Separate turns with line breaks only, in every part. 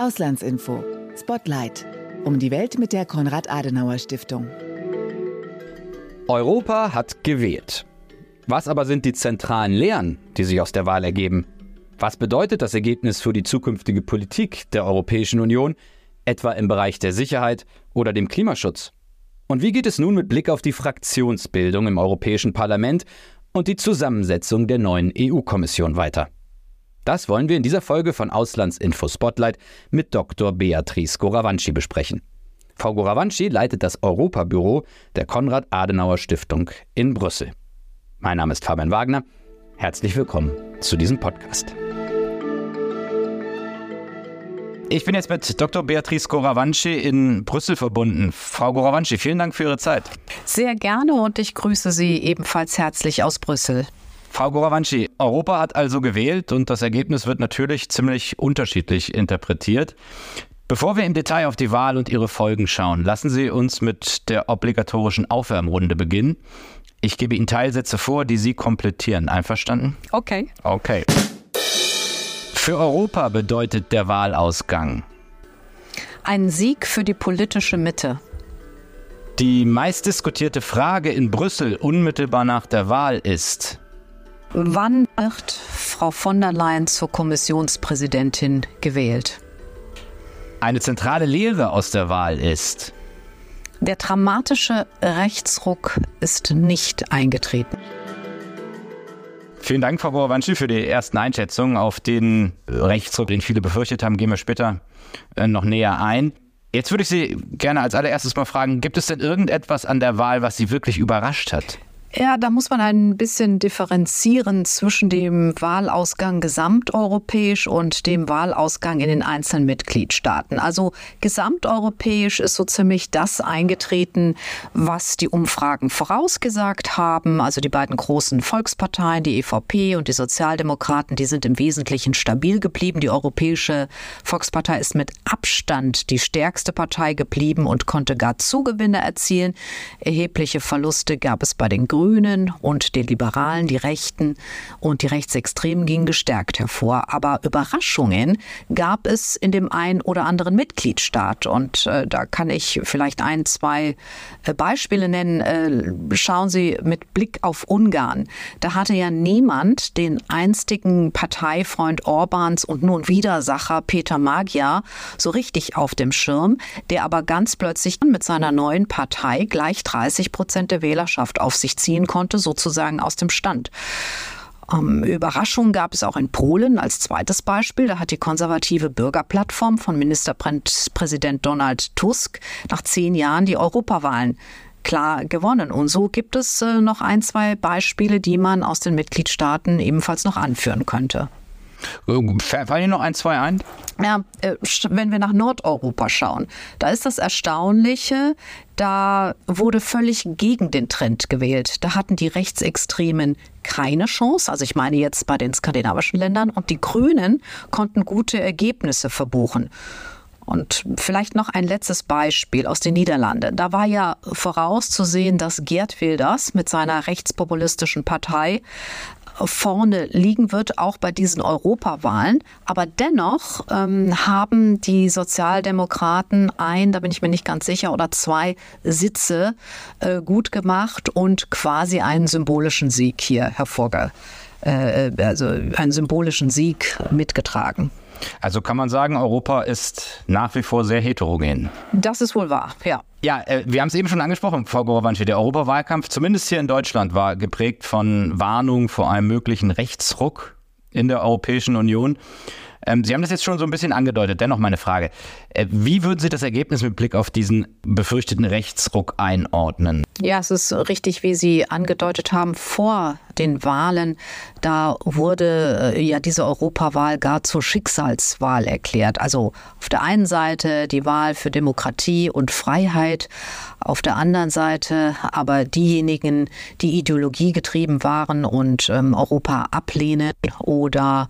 Auslandsinfo. Spotlight. Um die Welt mit der Konrad-Adenauer-Stiftung.
Europa hat gewählt. Was aber sind die zentralen Lehren, die sich aus der Wahl ergeben? Was bedeutet das Ergebnis für die zukünftige Politik der Europäischen Union, etwa im Bereich der Sicherheit oder dem Klimaschutz? Und wie geht es nun mit Blick auf die Fraktionsbildung im Europäischen Parlament und die Zusammensetzung der neuen EU-Kommission weiter? Das wollen wir in dieser Folge von Auslandsinfo Spotlight mit Dr. Beatrice Goravanci besprechen. Frau Goravanci leitet das Europabüro der Konrad-Adenauer-Stiftung in Brüssel. Mein Name ist Fabian Wagner. Herzlich willkommen zu diesem Podcast. Ich bin jetzt mit Dr. Beatrice Goravanci in Brüssel verbunden. Frau Goravanci, vielen Dank für Ihre Zeit.
Sehr gerne und ich grüße Sie ebenfalls herzlich aus Brüssel.
Frau Goravanci, Europa hat also gewählt und das Ergebnis wird natürlich ziemlich unterschiedlich interpretiert. Bevor wir im Detail auf die Wahl und ihre Folgen schauen, lassen Sie uns mit der obligatorischen Aufwärmrunde beginnen. Ich gebe Ihnen Teilsätze vor, die Sie komplettieren. Einverstanden?
Okay.
Für Europa bedeutet der Wahlausgang
ein Sieg für die politische Mitte.
Die meistdiskutierte Frage in Brüssel unmittelbar nach der Wahl ist:
Wann wird Frau von der Leyen zur Kommissionspräsidentin gewählt?
Eine zentrale Lehre aus der Wahl ist:
Der dramatische Rechtsruck ist nicht eingetreten.
Vielen Dank, Frau Goravanci, für die ersten Einschätzungen. Auf den Rechtsruck, den viele befürchtet haben, gehen wir später noch näher ein. Jetzt würde ich Sie gerne als allererstes mal fragen, gibt es denn irgendetwas an der Wahl, was Sie wirklich überrascht hat?
Ja, da muss man ein bisschen differenzieren zwischen dem Wahlausgang gesamteuropäisch und dem Wahlausgang in den einzelnen Mitgliedstaaten. Also gesamteuropäisch ist so ziemlich das eingetreten, was die Umfragen vorausgesagt haben. Also die beiden großen Volksparteien, die EVP und die Sozialdemokraten, die sind im Wesentlichen stabil geblieben. Die Europäische Volkspartei ist mit Abstand die stärkste Partei geblieben und konnte gar Zugewinne erzielen. Erhebliche Verluste gab es bei den Grünen und den Liberalen, die Rechten und die Rechtsextremen gingen gestärkt hervor. Aber Überraschungen gab es in dem einen oder anderen Mitgliedstaat. Und da kann ich vielleicht ein, zwei Beispiele nennen. Schauen Sie mit Blick auf Ungarn. Da hatte ja niemand den einstigen Parteifreund Orbáns und nun Widersacher Peter Magyar so richtig auf dem Schirm, der aber ganz plötzlich mit seiner neuen Partei gleich 30% der Wählerschaft auf sich ziehen konnte, sozusagen aus dem Stand. Überraschungen gab es auch in Polen als zweites Beispiel. Da hat die konservative Bürgerplattform von Ministerpräsident Donald Tusk nach 10 Jahren die Europawahlen klar gewonnen. Und so gibt es noch ein, zwei Beispiele, die man aus den Mitgliedstaaten ebenfalls noch anführen könnte.
Fallen Ihnen noch ein, zwei ein?
Ja, wenn wir nach Nordeuropa schauen, da ist das Erstaunliche, da wurde völlig gegen den Trend gewählt. Da hatten die Rechtsextremen keine Chance, also ich meine jetzt bei den skandinavischen Ländern, und die Grünen konnten gute Ergebnisse verbuchen. Und vielleicht noch ein letztes Beispiel aus den Niederlanden. Da war ja vorauszusehen, dass Geert Wilders mit seiner rechtspopulistischen Partei vorne liegen wird, auch bei diesen Europawahlen. Aber dennoch haben die Sozialdemokraten da bin ich mir nicht ganz sicher, oder 2 Sitze gut gemacht und quasi einen symbolischen Sieg hier also einen symbolischen Sieg mitgetragen.
Also kann man sagen, Europa ist nach wie vor sehr heterogen.
Das ist wohl wahr, ja.
Ja, wir haben es eben schon angesprochen, Frau Goravanci. Der Europawahlkampf, zumindest hier in Deutschland, war geprägt von Warnungen vor einem möglichen Rechtsruck in der Europäischen Union. Sie haben das jetzt schon so ein bisschen angedeutet. Dennoch meine Frage. Wie würden Sie das Ergebnis mit Blick auf diesen befürchteten Rechtsruck einordnen?
Ja, es ist richtig, wie Sie angedeutet haben, vor den Wahlen, da wurde ja diese Europawahl gar zur Schicksalswahl erklärt. Also auf der einen Seite die Wahl für Demokratie und Freiheit, auf der anderen Seite aber diejenigen, die ideologiegetrieben waren und Europa ablehnen oder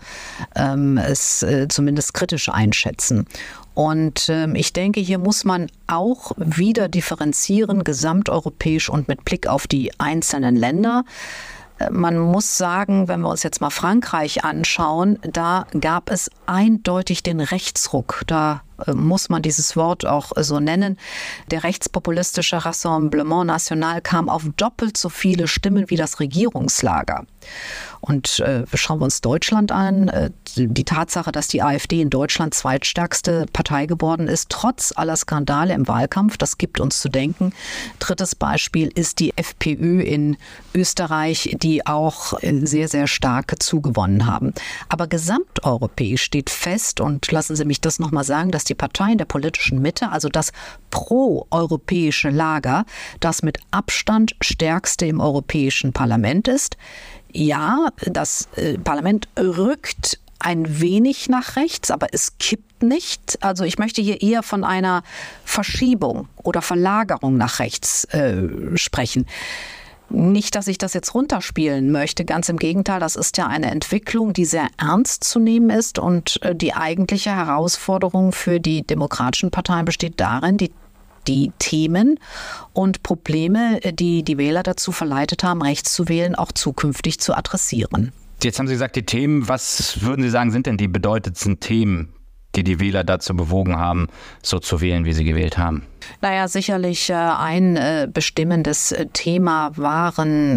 es zumindest kritisch einschätzen. Und ich denke, hier muss man auch wieder differenzieren, gesamteuropäisch und mit Blick auf die einzelnen Länder. man muss sagen, wenn wir uns jetzt mal Frankreich anschauen, da gab es eindeutig den Rechtsruck. Da muss man dieses Wort auch so nennen. Der rechtspopulistische Rassemblement National kam auf doppelt so viele Stimmen wie das Regierungslager. Und schauen wir uns Deutschland an. Die Tatsache, dass die AfD in Deutschland zweitstärkste Partei geworden ist, trotz aller Skandale im Wahlkampf, das gibt uns zu denken. Drittes Beispiel ist die FPÖ in Österreich, die auch sehr, sehr stark zugewonnen haben. Aber gesamteuropäisch steht fest, und lassen Sie mich das nochmal sagen, dass die Parteien der politischen Mitte, also das pro-europäische Lager, das mit Abstand stärkste im Europäischen Parlament ist. Ja, das Parlament rückt ein wenig nach rechts, aber es kippt nicht. Also ich möchte hier eher von einer Verschiebung oder Verlagerung nach rechts sprechen. Nicht, dass ich das jetzt runterspielen möchte, ganz im Gegenteil, das ist ja eine Entwicklung, die sehr ernst zu nehmen ist, und die eigentliche Herausforderung für die demokratischen Parteien besteht darin, die Themen und Probleme, die die Wähler dazu verleitet haben, rechts zu wählen, auch zukünftig zu adressieren.
Jetzt haben Sie gesagt, die Themen, was würden Sie sagen, sind denn die bedeutendsten Themen, die die Wähler dazu bewogen haben, so zu wählen, wie sie gewählt haben?
Naja, sicherlich ein bestimmendes Thema waren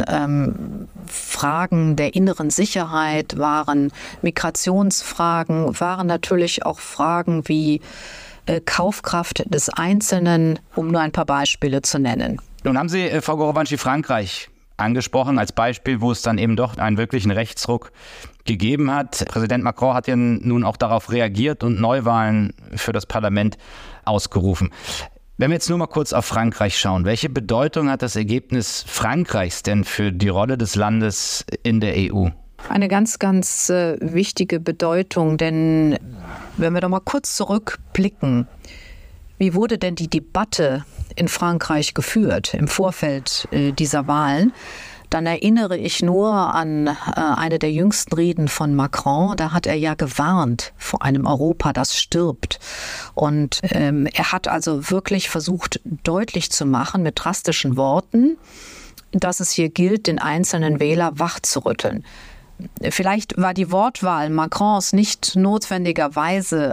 Fragen der inneren Sicherheit, waren Migrationsfragen, waren natürlich auch Fragen wie Kaufkraft des Einzelnen, um nur ein paar Beispiele zu nennen.
Nun haben Sie, Frau Gorowanci, Frankreich angesprochen als Beispiel, wo es dann eben doch einen wirklichen Rechtsruck gegeben hat. Präsident Macron hat ja nun auch darauf reagiert und Neuwahlen für das Parlament ausgerufen. Wenn wir jetzt nur mal kurz auf Frankreich schauen, welche Bedeutung hat das Ergebnis Frankreichs denn für die Rolle des Landes in der EU?
Eine ganz, ganz wichtige Bedeutung, denn wenn wir doch mal kurz zurückblicken, wie wurde denn die Debatte in Frankreich geführt im Vorfeld dieser Wahlen? Dann erinnere ich nur an eine der jüngsten Reden von Macron. Da hat er ja gewarnt vor einem Europa, das stirbt. Und er hat also wirklich versucht, deutlich zu machen mit drastischen Worten, dass es hier gilt, den einzelnen Wähler wachzurütteln. Vielleicht war die Wortwahl Macrons nicht notwendigerweise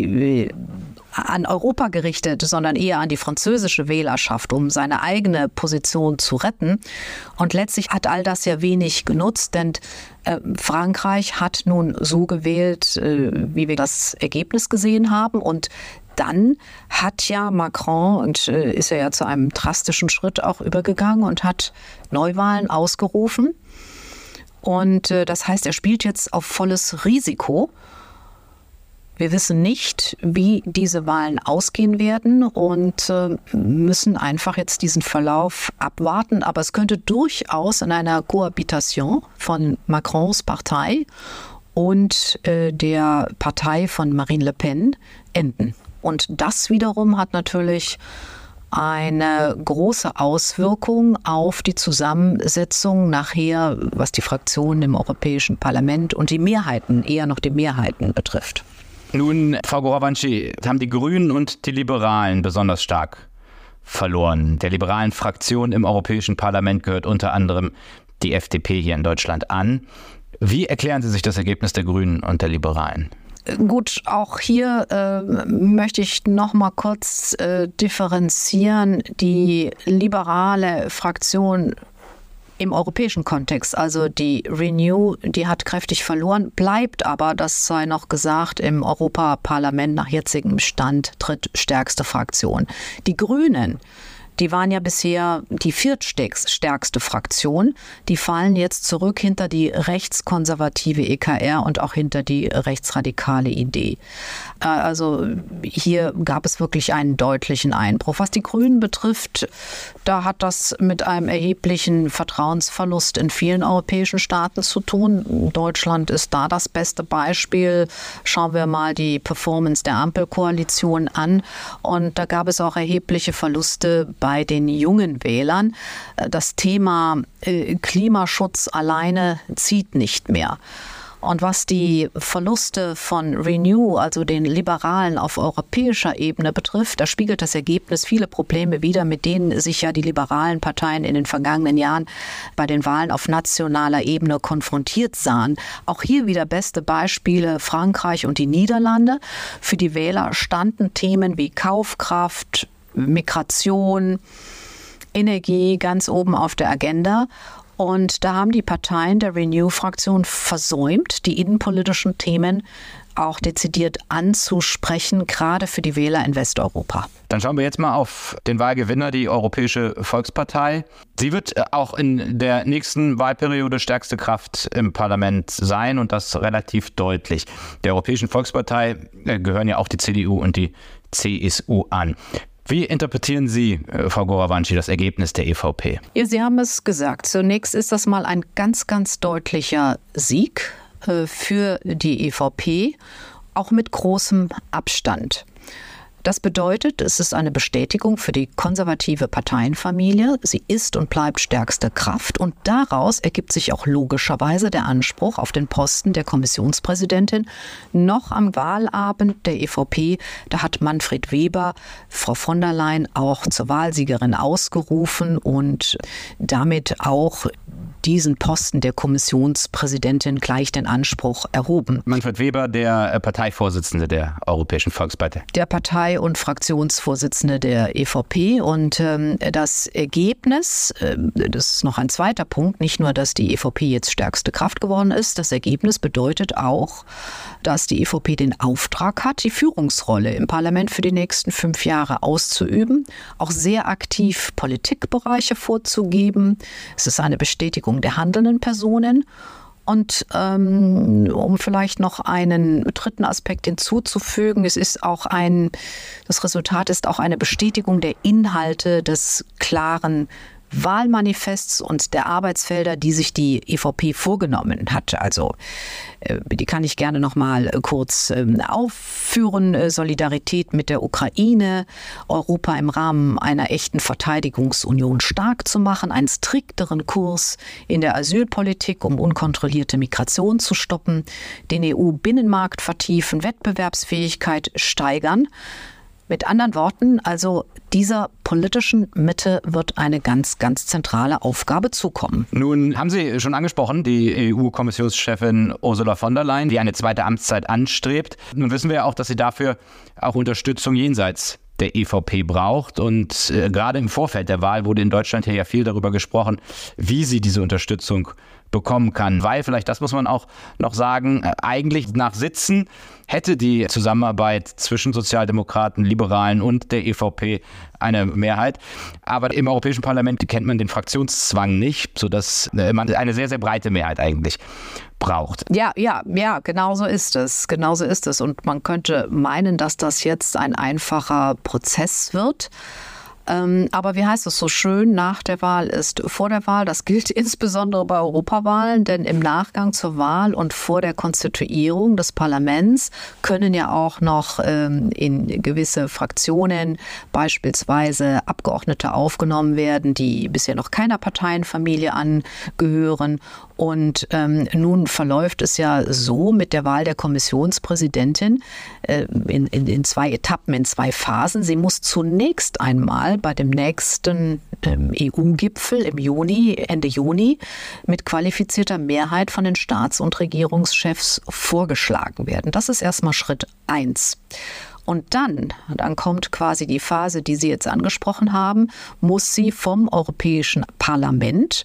an Europa gerichtet, sondern eher an die französische Wählerschaft, um seine eigene Position zu retten. Und letztlich hat all das ja wenig genutzt, denn Frankreich hat nun so gewählt, wie wir das Ergebnis gesehen haben. Und dann hat ja Macron, und ist er ja zu einem drastischen Schritt auch übergegangen und hat Neuwahlen ausgerufen. Und das heißt, er spielt jetzt auf volles Risiko. Wir wissen nicht, wie diese Wahlen ausgehen werden und müssen einfach jetzt diesen Verlauf abwarten. Aber es könnte durchaus in einer Kohabitation von Macrons Partei und der Partei von Marine Le Pen enden. Und das wiederum hat natürlich eine große Auswirkung auf die Zusammensetzung nachher, was die Fraktionen im Europäischen Parlament und die Mehrheiten, eher noch die Mehrheiten betrifft.
Nun, Frau Gorowanci, haben die Grünen und die Liberalen besonders stark verloren. Der liberalen Fraktion im Europäischen Parlament gehört unter anderem die FDP hier in Deutschland an. Wie erklären Sie sich das Ergebnis der Grünen und der Liberalen?
Gut, auch hier möchte ich noch mal kurz differenzieren. Die liberale Fraktion im europäischen Kontext, also die Renew, die hat kräftig verloren, bleibt aber, das sei noch gesagt, im Europaparlament nach jetzigem Stand drittstärkste Fraktion. Die Grünen, die waren ja bisher die viertstärkste Fraktion. Die fallen jetzt zurück hinter die rechtskonservative EKR und auch hinter die rechtsradikale ID. Also hier gab es wirklich einen deutlichen Einbruch. Was die Grünen betrifft, da hat das mit einem erheblichen Vertrauensverlust in vielen europäischen Staaten zu tun. Deutschland ist da das beste Beispiel. Schauen wir mal die Performance der Ampelkoalition an. Und da gab es auch erhebliche Verluste bei den jungen Wählern. Das Thema Klimaschutz alleine zieht nicht mehr. Und was die Verluste von Renew, also den Liberalen auf europäischer Ebene betrifft, da spiegelt das Ergebnis viele Probleme wider, mit denen sich ja die liberalen Parteien in den vergangenen Jahren bei den Wahlen auf nationaler Ebene konfrontiert sahen. Auch hier wieder beste Beispiele Frankreich und die Niederlande. Für die Wähler standen Themen wie Kaufkraft, Migration, Energie ganz oben auf der Agenda. Und da haben die Parteien der Renew-Fraktion versäumt, die innenpolitischen Themen auch dezidiert anzusprechen, gerade für die Wähler in Westeuropa.
Dann schauen wir jetzt mal auf den Wahlgewinner, die Europäische Volkspartei. Sie wird auch in der nächsten Wahlperiode stärkste Kraft im Parlament sein und das relativ deutlich. Der Europäischen Volkspartei gehören ja auch die CDU und die CSU an. Wie interpretieren Sie, Frau Goravanci, das Ergebnis der EVP?
Ja, Sie haben es gesagt. Zunächst ist das mal ein ganz, ganz deutlicher Sieg für die EVP, auch mit großem Abstand. Das bedeutet, es ist eine Bestätigung für die konservative Parteienfamilie. Sie ist und bleibt stärkste Kraft. Und daraus ergibt sich auch logischerweise der Anspruch auf den Posten der Kommissionspräsidentin. Noch am Wahlabend der EVP, da hat Manfred Weber Frau von der Leyen auch zur Wahlsiegerin ausgerufen und damit auch diesen Posten der Kommissionspräsidentin gleich den Anspruch erhoben.
Manfred Weber, der Parteivorsitzende der Europäischen Volkspartei.
Der Partei- und Fraktionsvorsitzende der EVP. Und das Ergebnis, das ist noch ein zweiter Punkt, nicht nur, dass die EVP jetzt stärkste Kraft geworden ist, das Ergebnis bedeutet auch, dass die EVP den Auftrag hat, die Führungsrolle im Parlament für die nächsten 5 Jahre auszuüben, auch sehr aktiv Politikbereiche vorzugeben. Es ist eine Bestätigung der handelnden Personen. Und um vielleicht noch einen dritten Aspekt hinzuzufügen, das Resultat ist auch eine Bestätigung der Inhalte des klaren Wahlmanifests und der Arbeitsfelder, die sich die EVP vorgenommen hat. Also die kann ich gerne noch mal kurz aufführen. Solidarität mit der Ukraine, Europa im Rahmen einer echten Verteidigungsunion stark zu machen, einen strikteren Kurs in der Asylpolitik, um unkontrollierte Migration zu stoppen, den EU-Binnenmarkt vertiefen, Wettbewerbsfähigkeit steigern. Mit anderen Worten, also dieser politischen Mitte wird eine ganz, ganz zentrale Aufgabe zukommen.
Nun haben Sie schon angesprochen, die EU-Kommissionschefin Ursula von der Leyen, die eine zweite Amtszeit anstrebt. Nun wissen wir ja auch, dass sie dafür auch Unterstützung jenseits der EVP braucht. Und gerade im Vorfeld der Wahl wurde in Deutschland hier ja viel darüber gesprochen, wie sie diese Unterstützung bekommen kann. Weil, vielleicht das muss man auch noch sagen, eigentlich nach Sitzen hätte die Zusammenarbeit zwischen Sozialdemokraten, Liberalen und der EVP eine Mehrheit. Aber im Europäischen Parlament kennt man den Fraktionszwang nicht, sodass man eine sehr, sehr breite Mehrheit eigentlich braucht.
Ja, genau so ist es. Genauso ist es. Und man könnte meinen, dass das jetzt ein einfacher Prozess wird. Aber wie heißt es so schön, nach der Wahl ist vor der Wahl. Das gilt insbesondere bei Europawahlen, denn im Nachgang zur Wahl und vor der Konstituierung des Parlaments können ja auch noch in gewisse Fraktionen beispielsweise Abgeordnete aufgenommen werden, die bisher noch keiner Parteienfamilie angehören. Und nun verläuft es ja so mit der Wahl der Kommissionspräsidentin in 2 Etappen, in 2 Phasen. Sie muss zunächst einmal bei dem nächsten EU-Gipfel im Juni, Ende Juni, mit qualifizierter Mehrheit von den Staats- und Regierungschefs vorgeschlagen werden. Das ist erstmal Schritt 1. Und dann kommt quasi die Phase, die Sie jetzt angesprochen haben, muss sie vom Europäischen Parlament,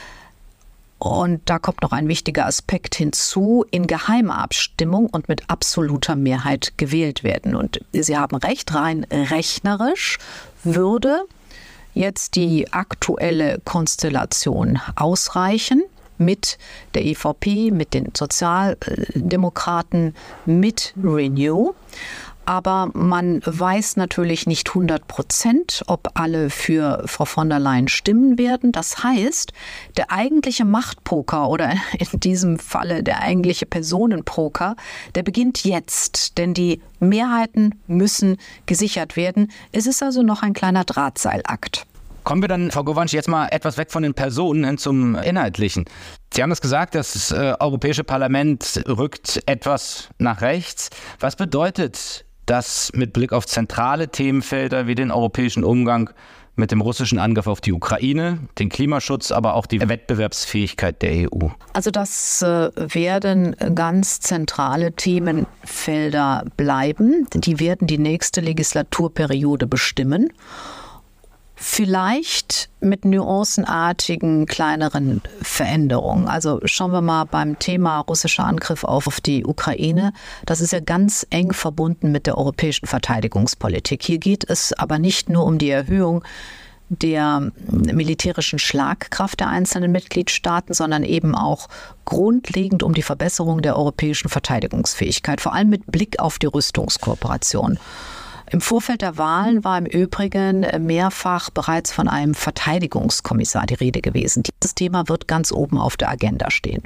und da kommt noch ein wichtiger Aspekt hinzu, in geheimer Abstimmung und mit absoluter Mehrheit gewählt werden. Und Sie haben recht, rein rechnerisch würde jetzt die aktuelle Konstellation ausreichen mit der EVP, mit den Sozialdemokraten, mit Renew. Aber man weiß natürlich nicht 100%, ob alle für Frau von der Leyen stimmen werden. Das heißt, der eigentliche Machtpoker oder in diesem Falle der eigentliche Personenpoker, der beginnt jetzt. Denn die Mehrheiten müssen gesichert werden. Es ist also noch ein kleiner Drahtseilakt.
Kommen wir dann, Frau Govanci, jetzt mal etwas weg von den Personen hin zum Inhaltlichen. Sie haben es gesagt, das Europäische Parlament rückt etwas nach rechts. Was bedeutet das mit Blick auf zentrale Themenfelder wie den europäischen Umgang mit dem russischen Angriff auf die Ukraine, den Klimaschutz, aber auch die Wettbewerbsfähigkeit der EU?
Also das werden ganz zentrale Themenfelder bleiben. Die werden die nächste Legislaturperiode bestimmen. Vielleicht mit nuancenartigen, kleineren Veränderungen. Also schauen wir mal beim Thema russischer Angriff auf die Ukraine. Das ist ja ganz eng verbunden mit der europäischen Verteidigungspolitik. Hier geht es aber nicht nur um die Erhöhung der militärischen Schlagkraft der einzelnen Mitgliedstaaten, sondern eben auch grundlegend um die Verbesserung der europäischen Verteidigungsfähigkeit, vor allem mit Blick auf die Rüstungskooperation. Im Vorfeld der Wahlen war im Übrigen mehrfach bereits von einem Verteidigungskommissar die Rede gewesen. Dieses Thema wird ganz oben auf der Agenda stehen.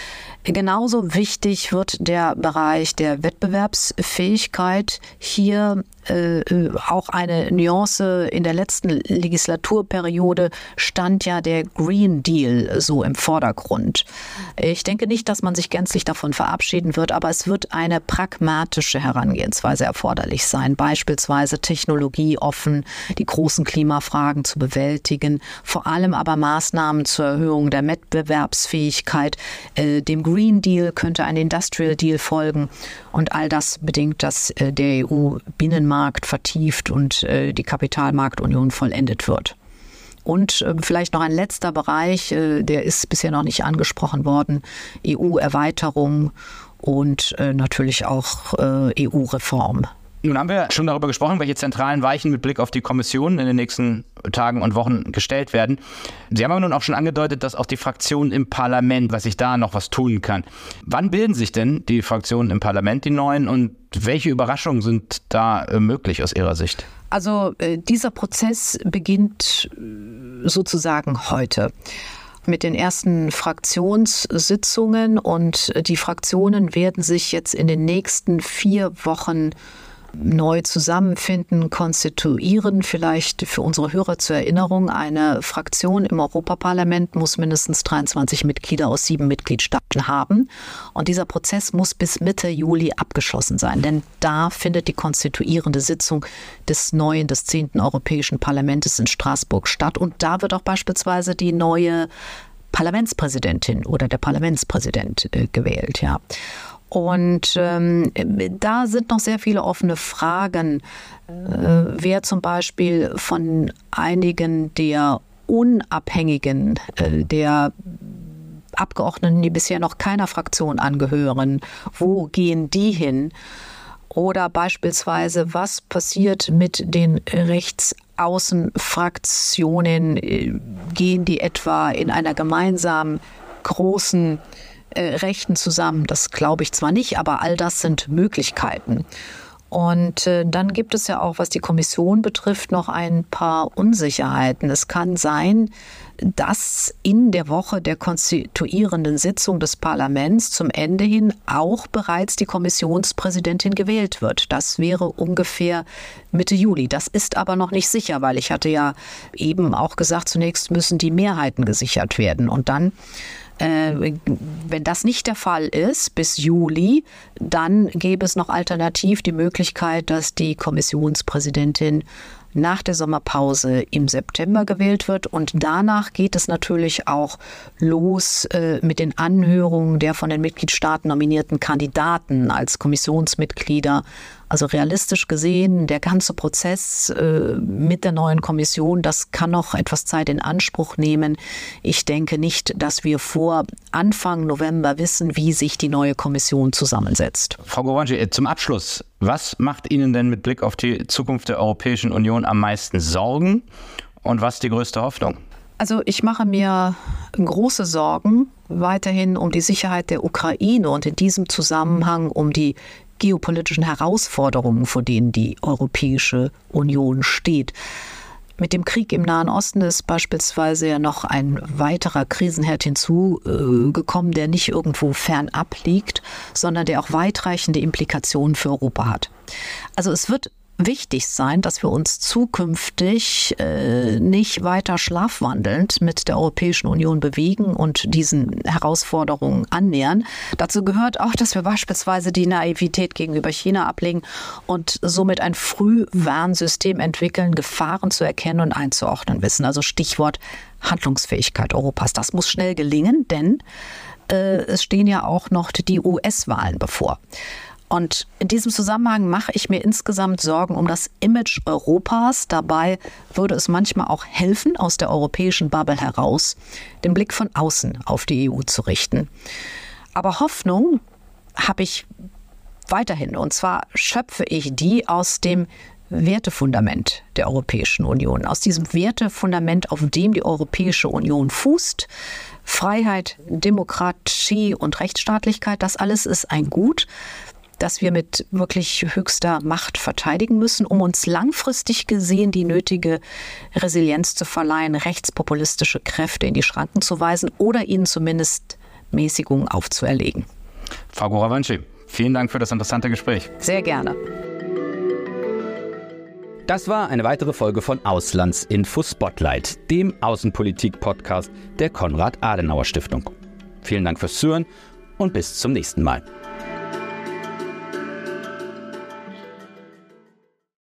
Genauso wichtig wird der Bereich der Wettbewerbsfähigkeit. Hier auch eine Nuance. In der letzten Legislaturperiode stand ja der Green Deal so im Vordergrund. Ich denke nicht, dass man sich gänzlich davon verabschieden wird, aber es wird eine pragmatische Herangehensweise erforderlich sein, beispielsweise technologieoffen die großen Klimafragen zu bewältigen, vor allem aber Maßnahmen zur Erhöhung der Wettbewerbsfähigkeit. Dem Green Deal könnte ein Industrial Deal folgen und all das bedingt, dass der EU-Binnenmarkt vertieft und die Kapitalmarktunion vollendet wird. Und vielleicht noch ein letzter Bereich, der ist bisher noch nicht angesprochen worden, EU-Erweiterung und natürlich auch EU-Reform.
Nun haben wir schon darüber gesprochen, welche zentralen Weichen mit Blick auf die Kommission in den nächsten Tagen und Wochen gestellt werden. Sie haben aber nun auch schon angedeutet, dass auch die Fraktionen im Parlament, dass sich da noch was tun kann. Wann bilden sich denn die Fraktionen im Parlament, die neuen, und welche Überraschungen sind da möglich aus Ihrer Sicht?
Also dieser Prozess beginnt sozusagen heute mit den ersten Fraktionssitzungen, und die Fraktionen werden sich jetzt in den nächsten 4 Wochen neu zusammenfinden, konstituieren. Vielleicht für unsere Hörer zur Erinnerung: eine Fraktion im Europaparlament muss mindestens 23 Mitglieder aus 7 Mitgliedstaaten haben. Und dieser Prozess muss bis Mitte Juli abgeschlossen sein, denn da findet die konstituierende Sitzung des 10. Europäischen Parlaments in Straßburg statt. Und da wird auch beispielsweise die neue Parlamentspräsidentin oder der Parlamentspräsident gewählt, ja. Und da sind noch sehr viele offene Fragen, wer zum Beispiel von einigen der Unabhängigen, der Abgeordneten, die bisher noch keiner Fraktion angehören, wo gehen die hin? Oder beispielsweise, was passiert mit den Rechtsaußenfraktionen? Gehen die etwa in einer gemeinsamen großen Rechten zusammen? Das glaube ich zwar nicht, aber all das sind Möglichkeiten. Und dann gibt es ja auch, was die Kommission betrifft, noch ein paar Unsicherheiten. Es kann sein, dass in der Woche der konstituierenden Sitzung des Parlaments zum Ende hin auch bereits die Kommissionspräsidentin gewählt wird. Das wäre ungefähr Mitte Juli. Das ist aber noch nicht sicher, weil ich hatte ja eben auch gesagt, zunächst müssen die Mehrheiten gesichert werden. Und dann, wenn das nicht der Fall ist, bis Juli, dann gäbe es noch alternativ die Möglichkeit, dass die Kommissionspräsidentin nach der Sommerpause im September gewählt wird. Und danach geht es natürlich auch los mit den Anhörungen der von den Mitgliedstaaten nominierten Kandidaten als Kommissionsmitglieder. Also realistisch gesehen, der ganze Prozess mit der neuen Kommission, das kann noch etwas Zeit in Anspruch nehmen. Ich denke nicht, dass wir vor Anfang November wissen, wie sich die neue Kommission zusammensetzt.
Frau Govanci, zum Abschluss: Was macht Ihnen denn mit Blick auf die Zukunft der Europäischen Union am meisten Sorgen und was die größte Hoffnung?
Also ich mache mir große Sorgen weiterhin um die Sicherheit der Ukraine und in diesem Zusammenhang um die geopolitischen Herausforderungen, vor denen die Europäische Union steht. Mit dem Krieg im Nahen Osten ist beispielsweise ja noch ein weiterer Krisenherd hinzugekommen, der nicht irgendwo fernab liegt, sondern der auch weitreichende Implikationen für Europa hat. Also es wird wichtig sein, dass wir uns zukünftig nicht weiter schlafwandelnd mit der Europäischen Union bewegen und diesen Herausforderungen annähern. Dazu gehört auch, dass wir beispielsweise die Naivität gegenüber China ablegen und somit ein Frühwarnsystem entwickeln, Gefahren zu erkennen und einzuordnen wissen. Also Stichwort Handlungsfähigkeit Europas. Das muss schnell gelingen, denn es stehen ja auch noch die US-Wahlen bevor. Und in diesem Zusammenhang mache ich mir insgesamt Sorgen um das Image Europas. Dabei würde es manchmal auch helfen, aus der europäischen Bubble heraus den Blick von außen auf die EU zu richten. Aber Hoffnung habe ich weiterhin. Und zwar schöpfe ich die aus dem Wertefundament der Europäischen Union. Aus diesem Wertefundament, auf dem die Europäische Union fußt. Freiheit, Demokratie und Rechtsstaatlichkeit, das alles ist ein Gut, das wir mit wirklich höchster Macht verteidigen müssen, um uns langfristig gesehen die nötige Resilienz zu verleihen, rechtspopulistische Kräfte in die Schranken zu weisen oder ihnen zumindest Mäßigungen aufzuerlegen.
Frau Goravanci, vielen Dank für das interessante Gespräch.
Sehr gerne.
Das war eine weitere Folge von Auslandsinfo Spotlight, dem Außenpolitik-Podcast der Konrad-Adenauer-Stiftung. Vielen Dank fürs Zuhören und bis zum nächsten Mal.